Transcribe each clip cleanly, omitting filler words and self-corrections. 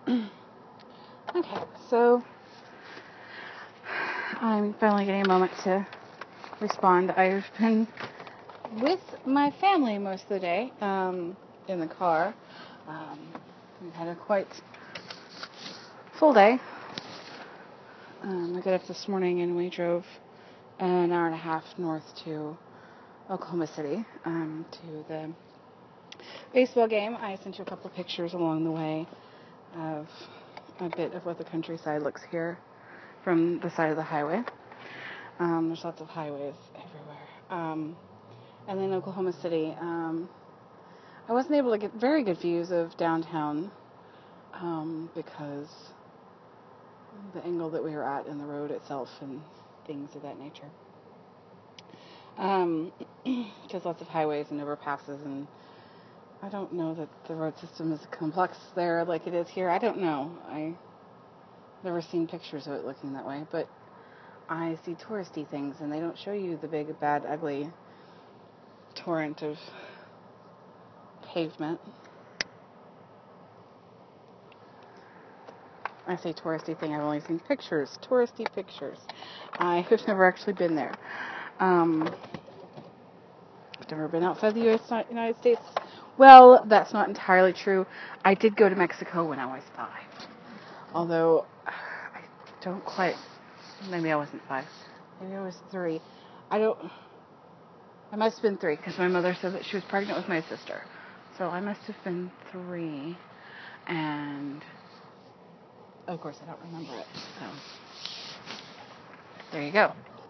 Okay, so I'm finally getting a moment to respond. I've been with my family most of the day, in the car. We've had a quite full day. I got up this morning and we drove an hour and a half north to Oklahoma City, to the baseball game. I sent you a couple of pictures along the way of a bit of what the countryside looks here from the side of the highway. There's lots of highways everywhere. And then Oklahoma City, I wasn't able to get very good views of downtown because the angle that we were at and the road itself and things of that nature. Because lots of highways and overpasses, and I don't know that the road system is complex there like it is here. I don't know. I've never seen pictures of it looking that way, but I see touristy things, and they don't show you the big, bad, ugly torrent of pavement. I say touristy thing, I've only seen pictures, touristy pictures. I have never actually been there. I've never been outside the United States. Well, that's not entirely true. I did go to Mexico when I was 5. Although, I don't quite, maybe I wasn't 5. Maybe I was 3. I must have been 3, because my mother said that she was pregnant with my sister. So I must have been 3, and of course I don't remember it. So there you go.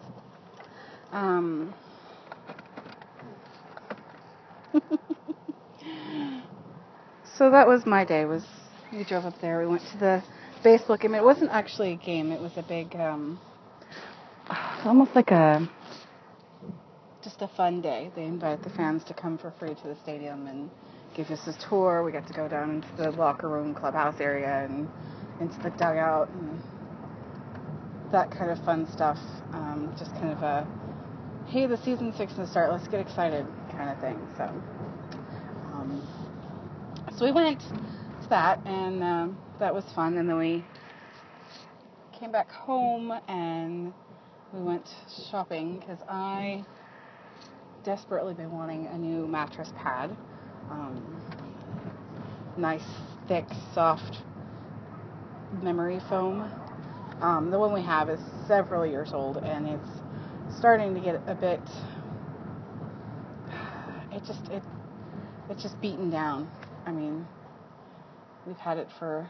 So that was my day. We drove up there. We went to the baseball game. It wasn't actually a game. It was a big, almost like just a fun day. They invited the fans to come for free to the stadium and give us a tour. We got to go down into the locker room, clubhouse area, and into the dugout, and that kind of fun stuff. Just kind of a, hey, the season's fixing to start, let's get excited kind of thing. So we went to that, and that was fun. And then we came back home and we went shopping because I desperately been wanting a new mattress pad. Nice, thick, soft memory foam. The one we have is several years old, and it's starting to get a bit, it's just beaten down. I mean, we've had it for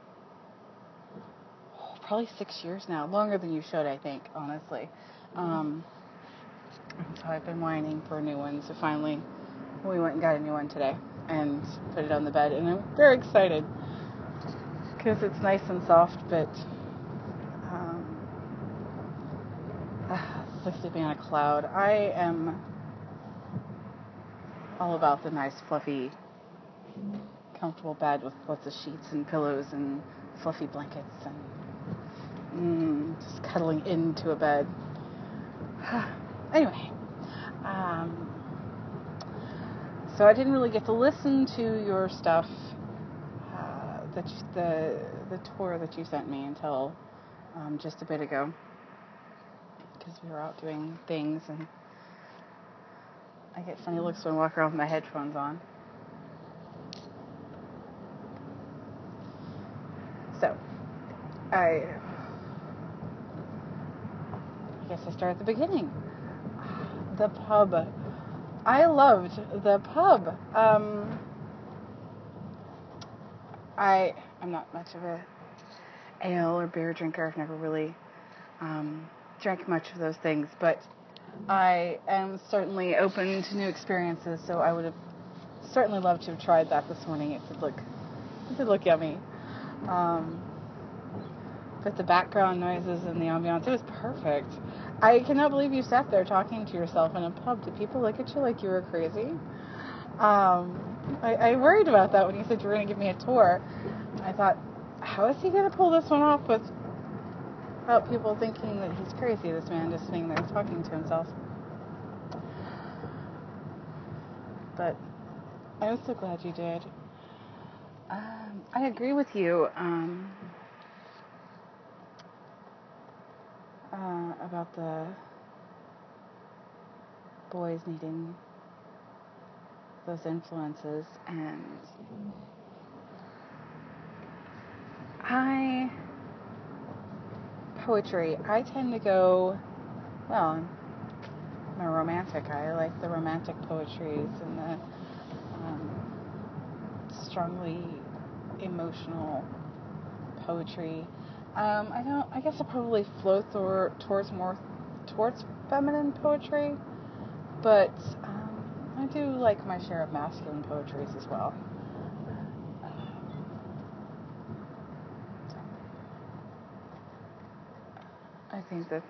probably 6 years now, longer than you should, I think, honestly. So I've been whining for a new one, so finally we went and got a new one today and put it on the bed, and I'm very excited because it's nice and soft, but it's like sleeping on a cloud. I am all about the nice, fluffy, comfortable bed with lots of sheets and pillows and fluffy blankets and just cuddling into a bed. Anyway, so I didn't really get to listen to your stuff, the tour that you sent me until just a bit ago, because we were out doing things, and I get funny looks when I walk around with my headphones on. So, I guess I start at the beginning. The pub. I loved the pub. I'm not much of a ale or beer drinker. I've never really drank much of those things, but I am certainly open to new experiences, so I would have certainly loved to have tried that this morning. It did look yummy. But the background noises and the ambiance, it was perfect. I cannot believe you sat there talking to yourself in a pub. Did people look at you like you were crazy? I worried about that when you said you were going to give me a tour. I thought, how is he going to pull this one off without people thinking that he's crazy, this man just sitting there talking to himself? But I'm so glad you did. I agree with you about the boys needing those influences, and poetry, I tend to go, well, I'm a romantic. I like the romantic poetries and the strongly emotional poetry. I guess I probably flow towards feminine poetry, but I do like my share of masculine poetries as well. I think that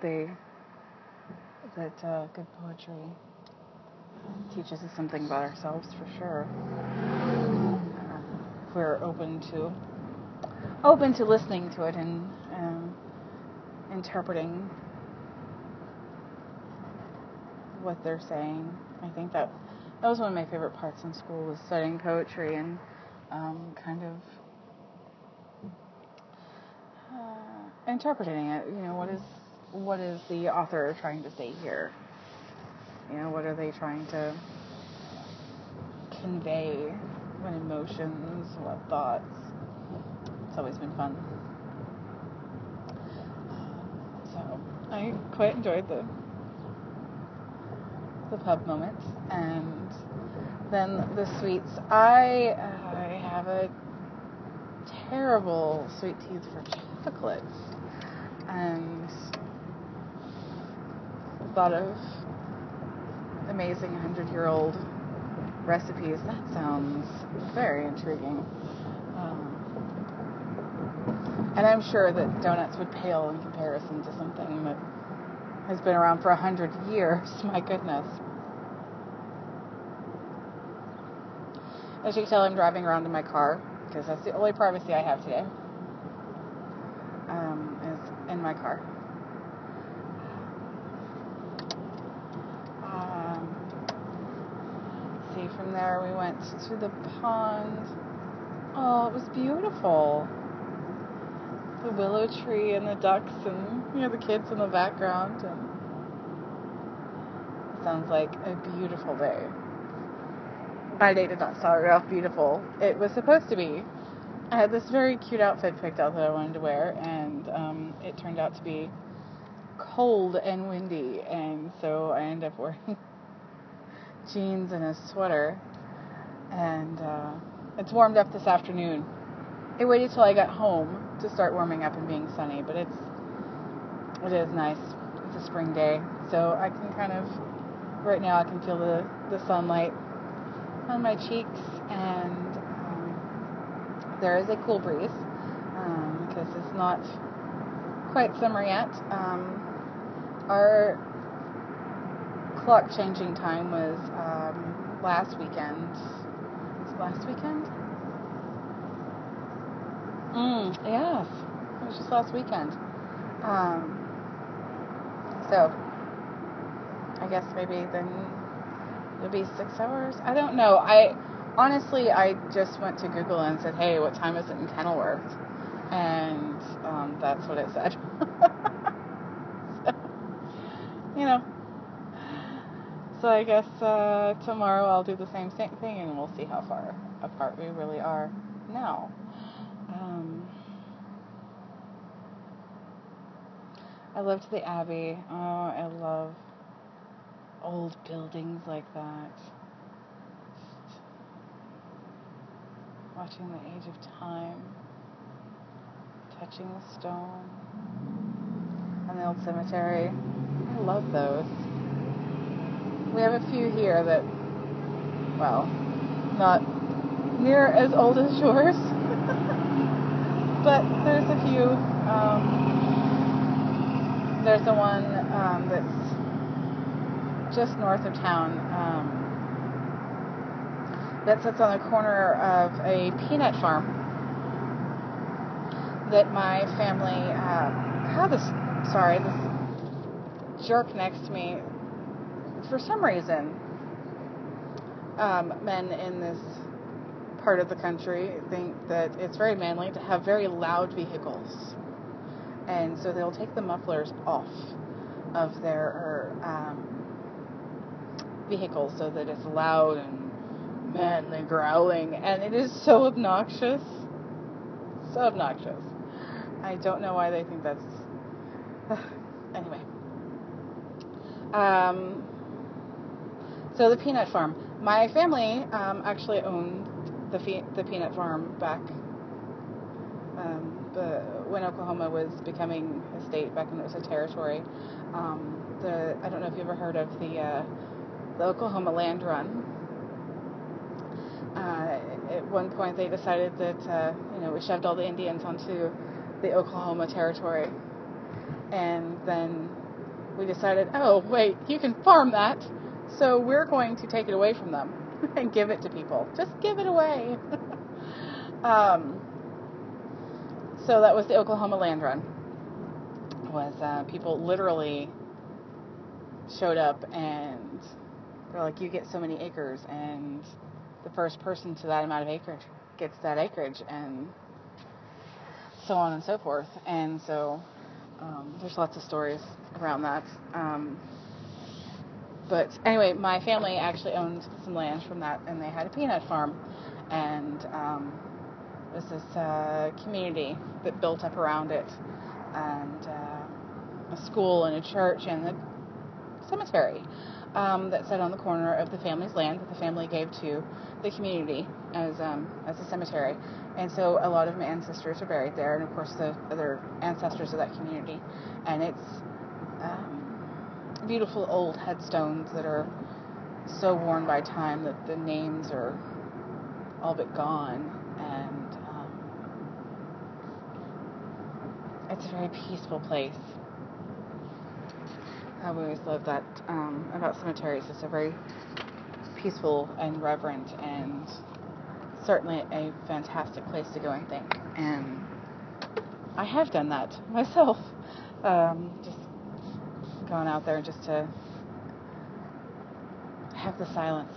good poetry teaches us something about ourselves for sure. If we're open to listening to it and interpreting what they're saying. I think that was one of my favorite parts in school, was studying poetry and kind of interpreting it. You know, what is the author trying to say here? You know, what are they trying to convey? What emotions? What thoughts? It's always been fun. So I quite enjoyed the pub moments, and then the sweets. I have a terrible sweet tooth for chocolates, and a lot of amazing 100-year-old recipes. That sounds very intriguing. And I'm sure that donuts would pale in comparison to something that has been around for 100 years. My goodness. As you can tell, I'm driving around in my car, because that's the only privacy I have today, is in my car. See, from there we went to the pond. Oh, it was beautiful. The willow tree and the ducks and, you know, the kids in the background. And it sounds like a beautiful day. My day did not start off beautiful. It was supposed to be. I had this very cute outfit picked out that I wanted to wear, and it turned out to be cold and windy, and so I ended up wearing jeans and a sweater, and it's warmed up this afternoon. It waited till I got home to start warming up and being sunny, but it is nice. It's a spring day, so I can kind of, right now I can feel the sunlight on my cheeks, and there is a cool breeze, because it's not quite summer yet. Our clock changing time was last weekend. Was it last weekend? Yes, it was just last weekend. So I guess maybe then it'll be 6 hours. I don't know. I just went to Google and said, "Hey, what time is it in Kenilworth?" And that's what it said. So, you know. So I guess tomorrow I'll do the same thing, and we'll see how far apart we really are now. I loved the Abbey. Oh, I love old buildings like that. Just watching the age of time, touching the stone, and the old cemetery. I love those. We have a few here that, well, not near as old as yours, but there's a few. There's the one that's just north of town that sits on the corner of a peanut farm that my family this jerk next to me, for some reason, men in this part of the country think that it's very manly to have very loud vehicles. And so they'll take the mufflers off of their vehicles so that it's loud and manly growling. And it is so obnoxious. So obnoxious. I don't know why they think that's... Anyway. So the peanut farm. My family actually owned the peanut farm back when Oklahoma was becoming a state, back when it was a territory. I don't know if you've ever heard of the Oklahoma Land Run. At one point they decided that we shoved all the Indians onto the Oklahoma territory, and then we decided, oh wait, you can farm that, so we're going to take it away from them and give it to people. Just give it away. So that was the Oklahoma Land Run. People literally showed up and they're like, you get so many acres, and the first person to that amount of acreage gets that acreage, and so on and so forth. And so there's lots of stories around that. But anyway, my family actually owned some land from that, and they had a peanut farm. And there's this community that built up around it, and a school and a church and a cemetery that sat on the corner of the family's land that the family gave to the community as a cemetery. And so a lot of my ancestors are buried there, and of course the other ancestors of that community. And it's beautiful old headstones that are so worn by time that the names are all but gone. And it's a very peaceful place. I've always loved that about cemeteries. It's a very peaceful and reverent, and certainly a fantastic place to go and think. And I have done that myself. Just gone out there just to have the silence.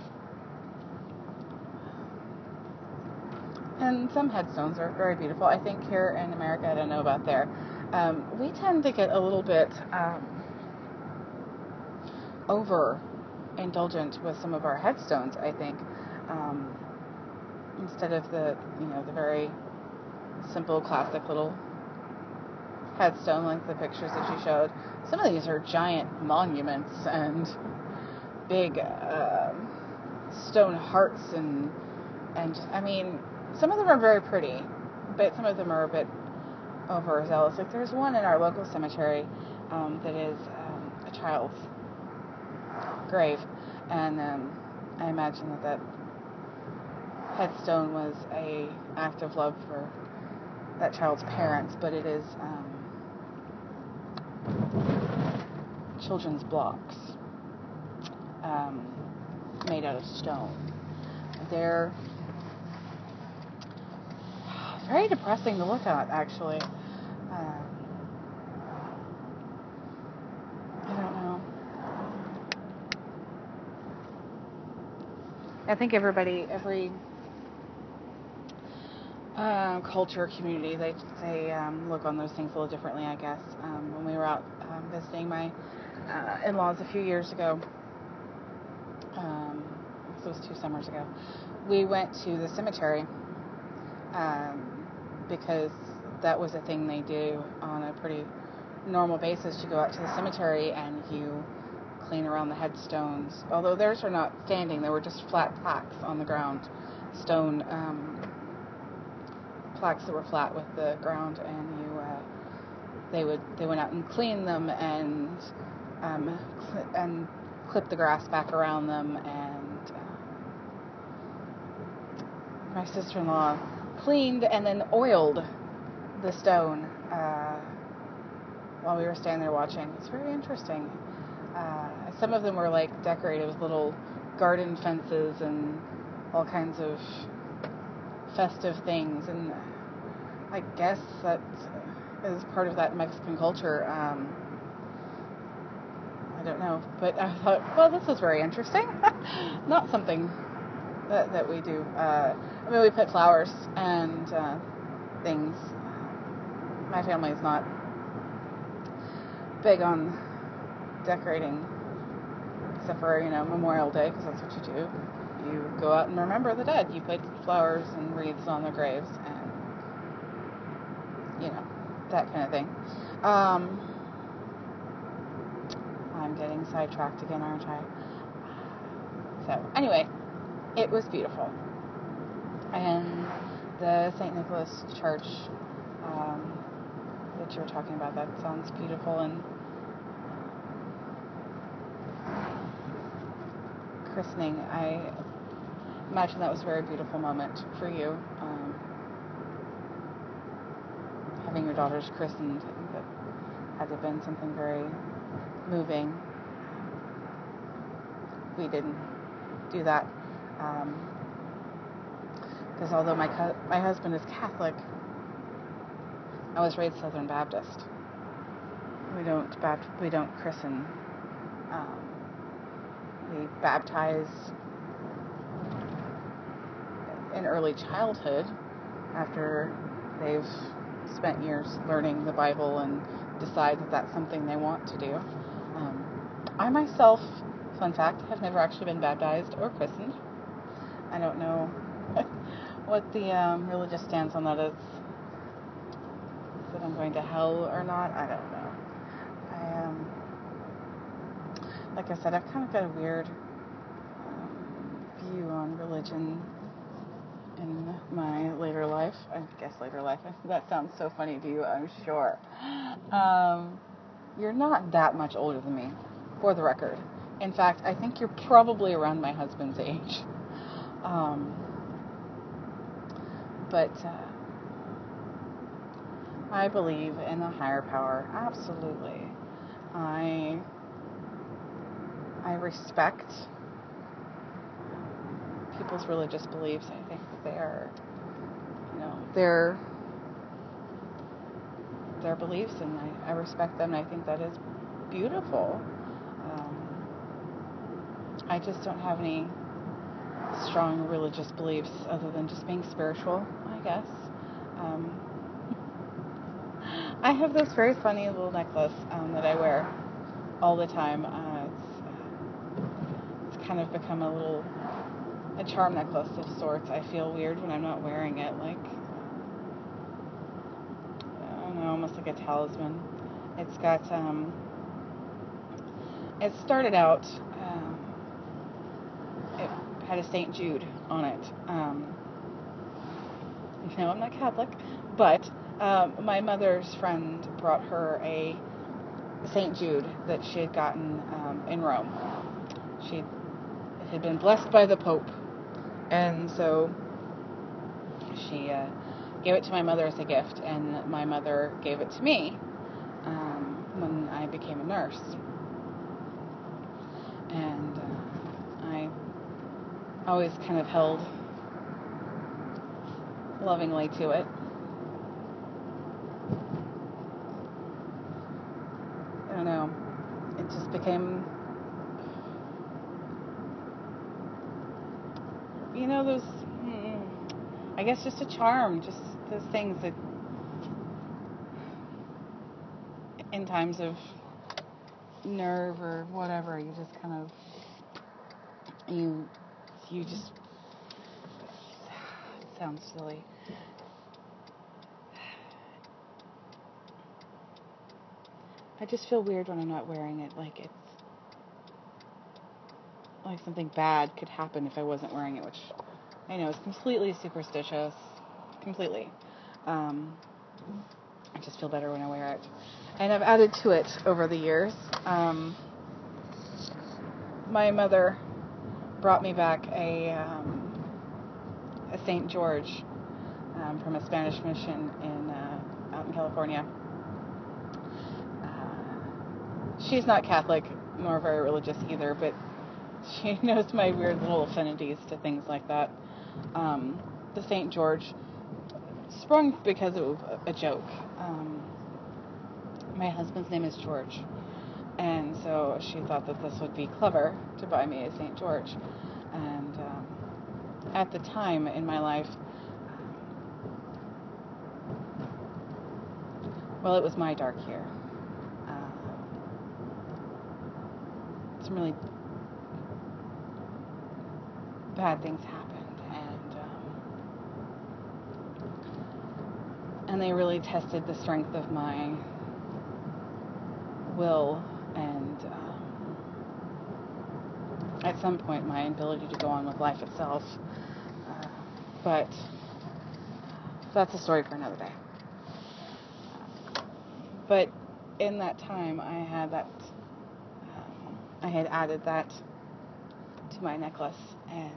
And some headstones are very beautiful. I think here in America, I don't know about there, we tend to get a little bit over-indulgent with some of our headstones, I think. Instead of the very simple, classic little headstone like the pictures that you showed. Some of these are giant monuments and big stone hearts and I mean, some of them are very pretty, but some of them are a bit overzealous. Like there's one in our local cemetery that is a child's grave, and I imagine that headstone was a act of love for that child's parents, but it is children's blocks made out of stone. They're very depressing to look at, actually. I don't know. I think every culture, community, they look on those things a little differently, I guess. When we were out visiting my in-laws a few years ago, this was 2 summers ago, we went to the cemetery because that was a thing they do on a pretty normal basis. You go out to the cemetery and you clean around the headstones, although theirs are not standing, they were just flat plaques on the ground, stone plaques that were flat with the ground, and they went out and cleaned them and clipped the grass back around them, and my sister-in-law cleaned and then oiled the stone while we were standing there watching. It's very interesting. Some of them were like decorated with little garden fences and all kinds of festive things, and I guess that is part of that Mexican culture. I don't know, but I thought, well, this is very interesting. Not something that we do. We put flowers and things. My family is not big on decorating, except for, Memorial Day, because that's what you do. You go out and remember the dead. You put flowers and wreaths on their graves and, that kind of thing. I'm getting sidetracked again, aren't I? So, anyway, it was beautiful. And the St. Nicholas Church that you were talking about, that sounds beautiful. And christening, I imagine that was a very beautiful moment for you. Having your daughters christened, I think that had to have been something very moving. We didn't do that because although my husband is Catholic, I was raised Southern Baptist. We don't christen. We baptize in early childhood after they've spent years learning the Bible and decide that that's something they want to do. I myself, fun fact, have never actually been baptized or christened. I don't know what the religious stance on that is. That I'm going to hell or not, I don't know. Like I said, I've kind of got a weird view on religion in my later life. I guess later life. That sounds so funny to you, I'm sure. You're not that much older than me, for the record. In fact, I think you're probably around my husband's age. But I believe in a higher power, absolutely. I respect people's religious beliefs. I think that they are, their beliefs, and I respect them, and I think that is beautiful. I just don't have any strong religious beliefs other than just being spiritual, I guess. I have this very funny little necklace that I wear all the time. It's kind of become a charm necklace of sorts. I feel weird when I'm not wearing it, like, I don't know, almost like a talisman. It's got, it started out, it had a St. Jude on it. No, I'm not Catholic, but my mother's friend brought her a St. Jude that she had gotten in Rome. It had been blessed by the Pope, and so she gave it to my mother as a gift, and my mother gave it to me when I became a nurse. And I always kind of held lovingly to it. I don't know. It just became, those, I guess just a charm, just those things that in times of nerve or whatever, you just kind of, you just, it sounds silly. I just feel weird when I'm not wearing it, like it's like something bad could happen if I wasn't wearing it, which I know is completely superstitious, completely. I just feel better when I wear it. And I've added to it over the years. My mother brought me back a St. George from a Spanish mission out in California. She's not Catholic nor very religious either, but she knows my weird little affinities to things like that. The St. George sprung because of a joke. My husband's name is George, and so she thought that this would be clever to buy me a St. George. And at the time in my life, well, it was my dark year. Some really bad things happened, and they really tested the strength of my will and at some point my ability to go on with life itself. But that's a story for another day. But in that time, I had added that to my necklace, and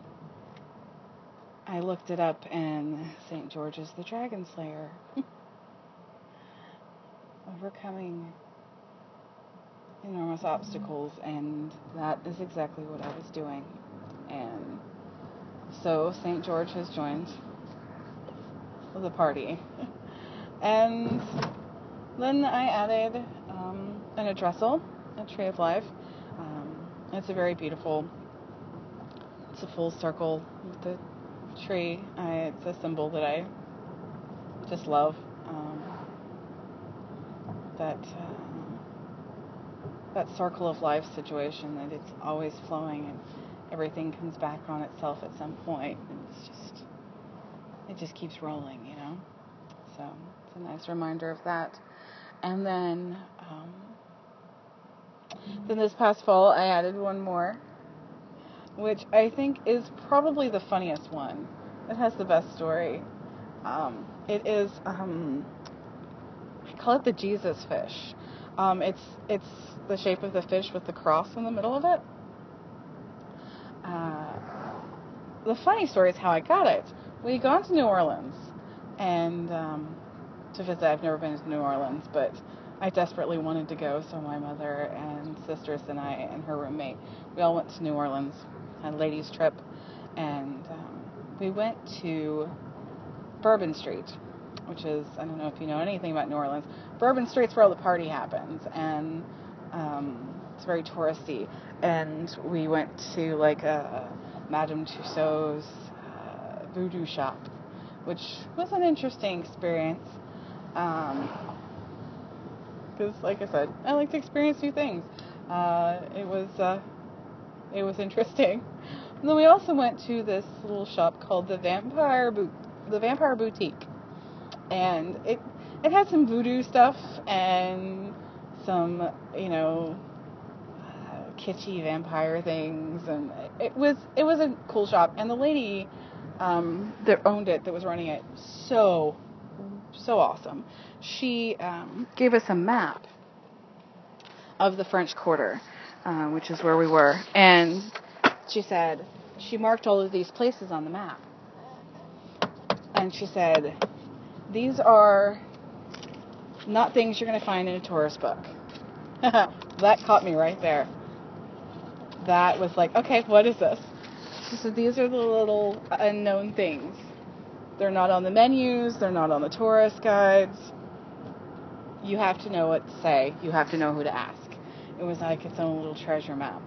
I looked it up, and St. George is the Dragon Slayer. Overcoming enormous obstacles, and that is exactly what I was doing. And so St. George has joined the party. And then I added an addressal, a tree of life. It's a very beautiful, it's a full circle with the tree. It's a symbol that I just love. That circle of life situation, that it's always flowing and everything comes back on itself at some point, and it just keeps rolling, you know. So it's a nice reminder of that. And then this past fall, I added one more, which I think is probably the funniest one. It has the best story. It is, I call it the Jesus fish. It's the shape of the fish with the cross in the middle of it. The funny story is how I got it. We had gone to New Orleans and to visit. I've never been to New Orleans, but I desperately wanted to go, so my mother and sisters and I and her roommate, we all went to New Orleans, had a ladies' trip, and we went to Bourbon Street, which is, I don't know if you know anything about New Orleans. Bourbon Street's where all the party happens, and it's very touristy. And we went to like Madame Tussauds voodoo shop, which was an interesting experience. Because, like I said, I like to experience new things. It was interesting. And then we also went to this little shop called the Vampire Boutique, and it had some voodoo stuff and some, kitschy vampire things, and it was a cool shop. And the lady that owned it, that was running it, so awesome. She gave us a map of the French Quarter, which is where we were, and she said she marked all of these places on the map, and she said, these are not things you're going to find in a tourist book. That caught me right there. That was like, okay, what is this? She said, these are the little unknown things. They're not on the menus. They're not on the tourist guides. You have to know what to say. You have to know who to ask. It was like its own little treasure map.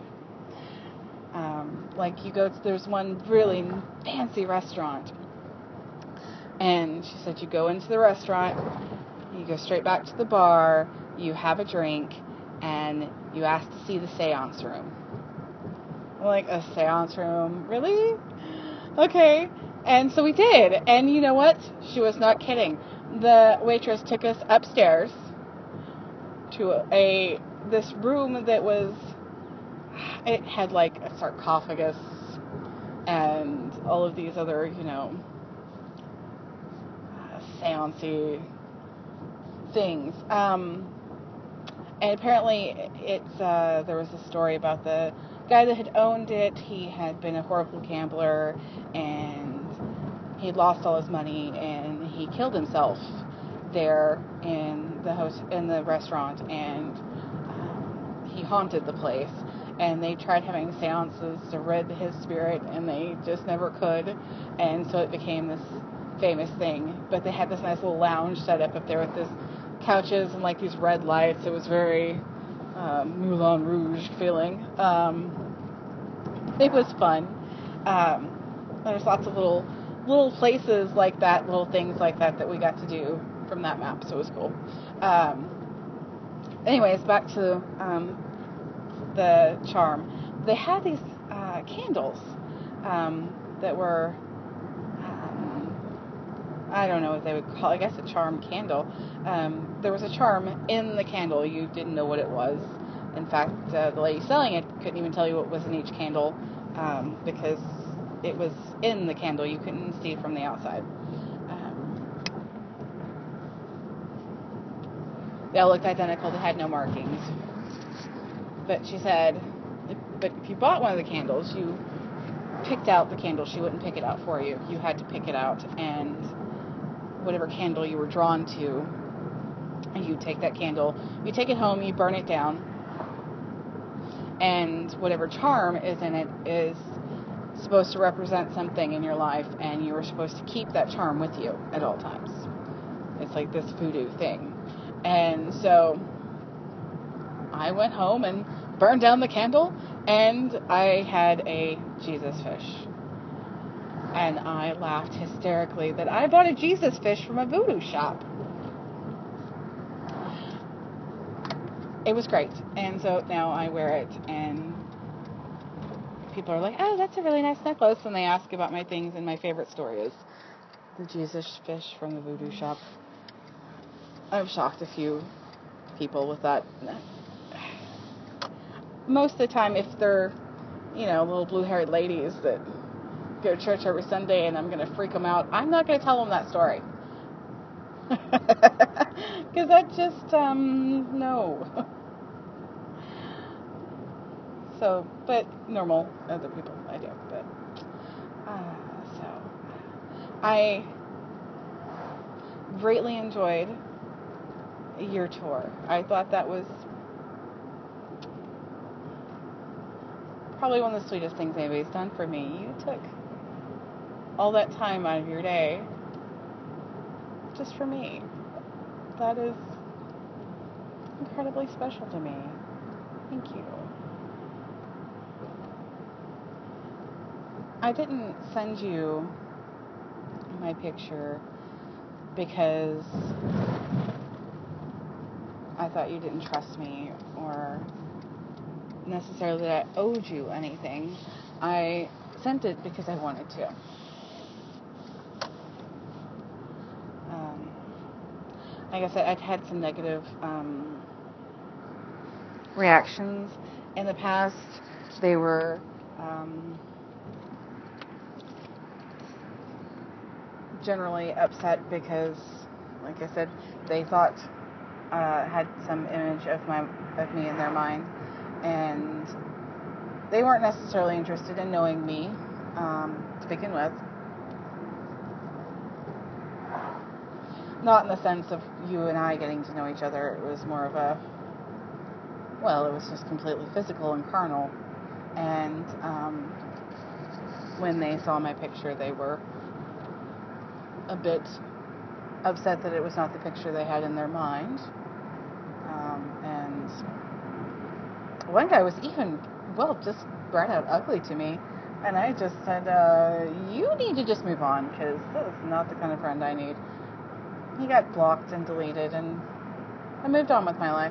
There's one really fancy restaurant. And she said, you go into the restaurant, you go straight back to the bar, you have a drink, and you ask to see the seance room. I'm like, a seance room? Really? Okay. And so we did. And you know what? She was not kidding. The waitress took us upstairs to this room that it had like a sarcophagus and all of these other, seance-y things. And apparently there was a story about the guy that had owned it. He had been a horrible gambler, and he had lost all his money, and he killed himself there in the restaurant, and he haunted the place. And they tried having seances to rid his spirit, and they just never could. And so it became this famous thing. But they had this nice little lounge set up there with this couches and like these red lights. It was very Moulin Rouge feeling. It was fun. there's lots of little places like that, little things like that we got to do from that map, so it was cool. Anyways, back to the charm. They had these candles that were, I don't know what they would call, I guess a charm candle. There was a charm in the candle. You didn't know what it was. In fact, the lady selling it couldn't even tell you what was in each candle because it was in the candle. You couldn't see it from the outside. They all looked identical. They had no markings. But she said, but if you bought one of the candles, you picked out the candle. She wouldn't pick it out for you. You had to pick it out, and whatever candle you were drawn to, you take that candle, you take it home, you burn it down, and whatever charm is in it is supposed to represent something in your life, and you were supposed to keep that charm with you at all times. It's like this voodoo thing. And so I went home and burned down the candle, and I had a Jesus fish. And I laughed hysterically that I bought a Jesus fish from a voodoo shop. It was great. And so now I wear it, and people are like, oh, that's a really nice necklace. And they ask about my things, and my favorite story is the Jesus fish from the voodoo shop. I've shocked a few people with that. Most of the time, if they're, little blue-haired ladies that go to church every Sunday and I'm going to freak them out, I'm not going to tell them that story. Because I just, no. So, but normal other people, I do. But, so, I greatly enjoyed your tour. I thought that was probably one of the sweetest things anybody's done for me. You took all that time out of your day just for me. That is incredibly special to me. Thank you. I didn't send you my picture because I thought you didn't trust me or necessarily that I owed you anything. I sent it because I wanted to. Like I said, I'd had some negative reactions in the past. They were generally upset because, like I said, they thought had some image of me in their mind, and they weren't necessarily interested in knowing me to begin with. Not in the sense of you and I getting to know each other. It was more of it was just completely physical and carnal. And when they saw my picture, they were a bit upset that it was not the picture they had in their mind. And one guy was even, just right out ugly to me. And I just said, you need to just move on, because this is not the kind of friend I need. He got blocked and deleted, and I moved on with my life.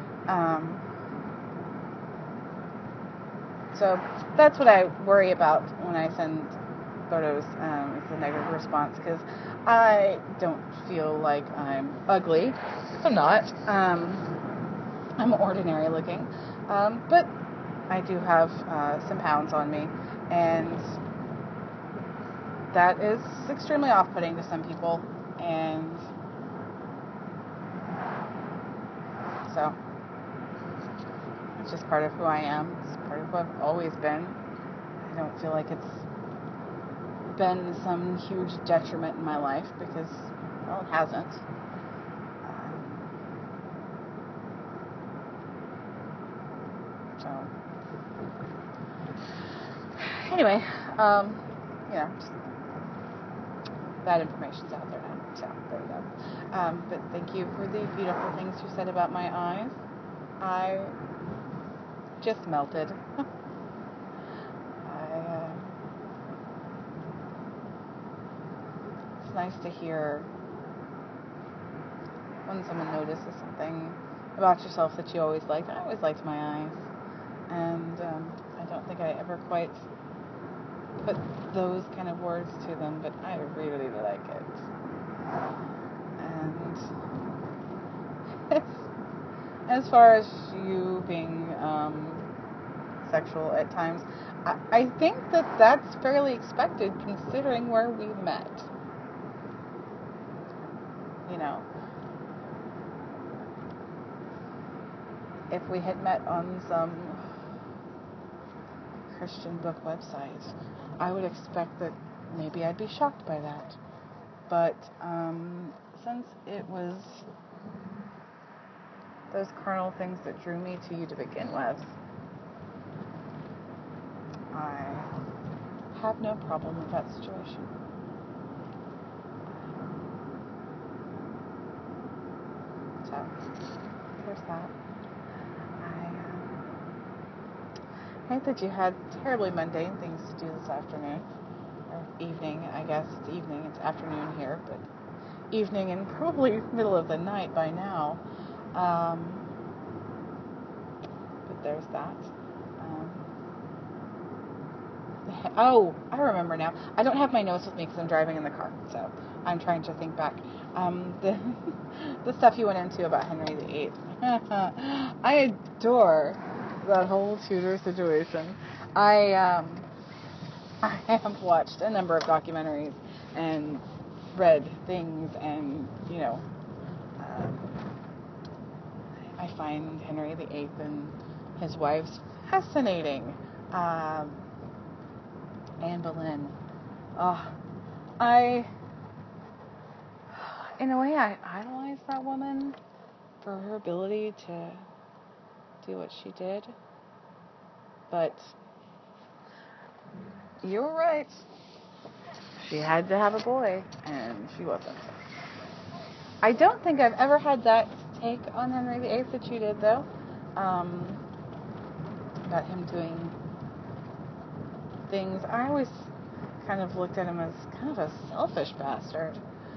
So that's what I worry about when I send photos, is the negative response, because I don't feel like I'm ugly. I'm not. I'm ordinary looking. But I do have some pounds on me, and that is extremely off-putting to some people. And so it's just part of who I am. It's part of who I've always been. I don't feel like it's been some huge detriment in my life, because, it hasn't. So anyway, just that information's out there now. So there you go. But thank you for the beautiful things you said about my eyes. I just melted. nice to hear when someone notices something about yourself that you always liked. I always liked my eyes, and I don't think I ever quite put those kind of words to them, but I really like it. And as far as you being sexual at times, I think that's fairly expected considering where we met. You know, if we had met on some Christian book website, I would expect that maybe I'd be shocked by that. But since it was those carnal things that drew me to you to begin with, I have no problem with that situation. So, there's that. I hate that you had terribly mundane things to do this afternoon, or evening. I guess it's evening, it's afternoon here, but evening and probably middle of the night by now. But there's that. Oh, I remember now. I don't have my notes with me because I'm driving in the car, so I'm trying to think back. The stuff you went into about Henry VIII. I adore that whole Tudor situation. I have watched a number of documentaries and read things, and I find Henry VIII and his wives fascinating. Anne Boleyn. In a way, I idolize that woman for her ability to do what she did. But you were right. She had to have a boy, and she wasn't. I don't think I've ever had that take on Henry VIII that you did, though. About him doing things. I always kind of looked at him as kind of a selfish bastard.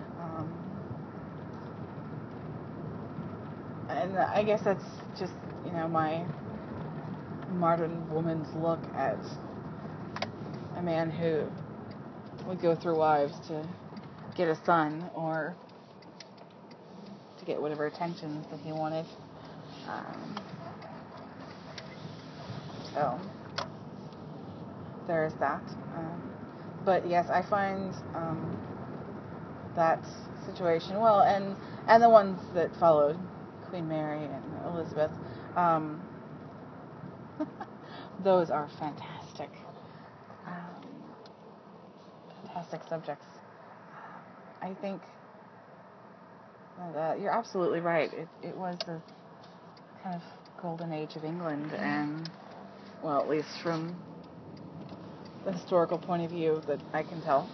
And I guess that's just, my modern woman's look at a man who would go through wives to get a son or to get whatever attention that he wanted. So there's that. But yes, I find that situation, well, and the ones that followed, Queen Mary and Elizabeth, those are fantastic subjects. I think that you're absolutely right. It was the kind of golden age of England, and, well, at least from the historical point of view that I can tell.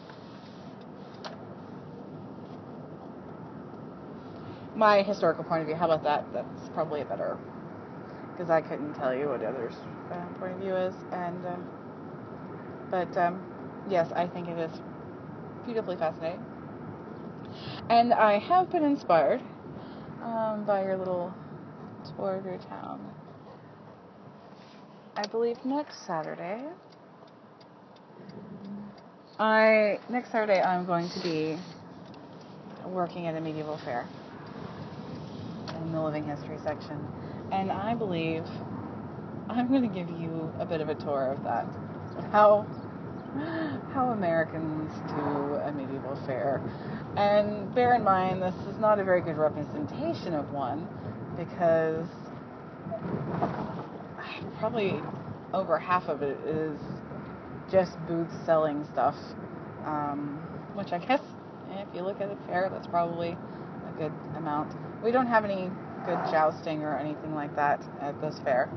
My historical point of view, how about that? That's probably a better, because I couldn't tell you what others' point of view is. And but yes, I think it is beautifully fascinating. And I have been inspired by your little tour of your town. I believe next Saturday I'm going to be working at a medieval fair in the living history section, and I believe I'm going to give you a bit of a tour of that. How Americans do a medieval fair. And bear in mind, this is not a very good representation of one, because probably over half of it is just booths selling stuff, which I guess if you look at a fair, that's probably a good amount. We don't have any good jousting or anything like that at this fair.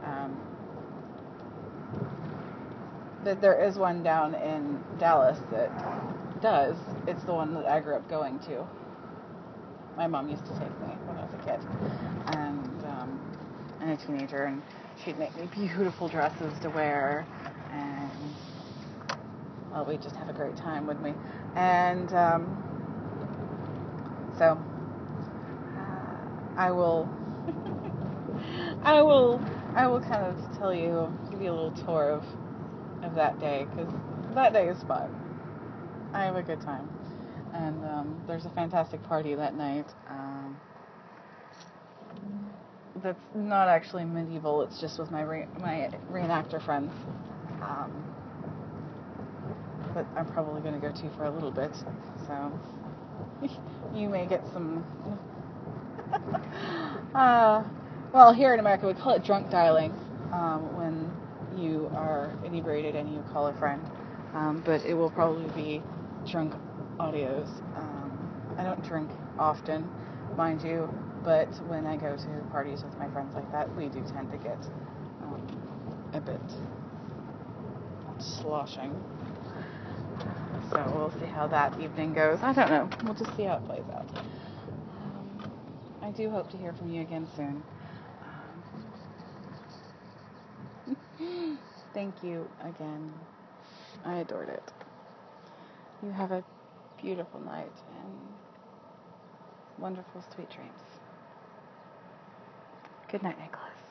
But there is one down in Dallas that does. It's the one that I grew up going to. My mom used to take me when I was a kid and a teenager, and she'd make me beautiful dresses to wear, and well, we'd just have a great time, wouldn't we? And So I will I will kind of give you a little tour of that day, because that day is fun. I have a good time, and there's a fantastic party that night. That's not actually medieval. It's just with my reenactor friends. But I'm probably going to go to for a little bit, so you may get some. Well, here in America we call it drunk dialing, when you are inebriated and you call a friend, but it will probably be drunk audios. I don't drink often, mind you, but when I go to parties with my friends like that, we do tend to get a bit sloshing. So we'll see how that evening goes. I don't know. We'll just see how it plays out. I do hope to hear from you again soon. Thank you again. I adored it. You have a beautiful night and wonderful, sweet dreams. Good night, Nicholas.